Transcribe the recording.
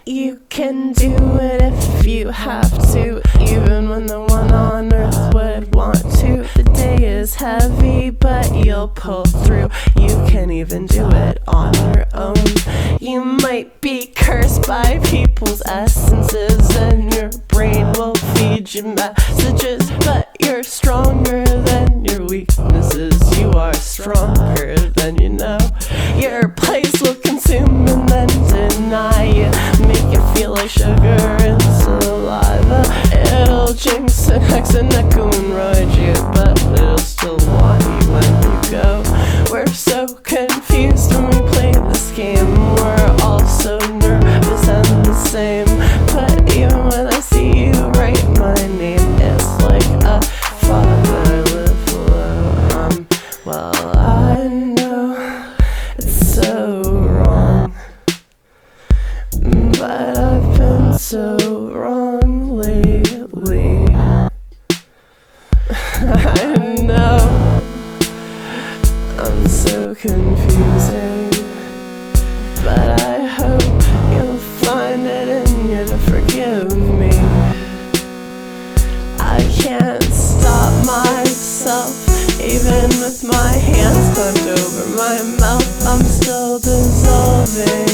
You can do it if you have to, even when no one on earth would want to. The day is heavy, but you'll pull through. You can even do it on your own. You might be cursed by people's essences, and your brain will feed you messages, but you're stronger than your weaknesses. You are stronger than you know. Your place will consume and then deny you, make you feel like sugar in saliva. It'll jinx and hex and echo and ride you, but it'll still want you when you go. We're so confused when we play this game. We're all so nervous and the same, but even when I see you write my name, it's like a father I live below. Well, I know it's so wrong, but I've been so wrong lately. I know I'm so confusing, but I hope you'll find it in you to forgive me. I can't stop myself, even with my hands clamped over my mouth. I'm still dissolving.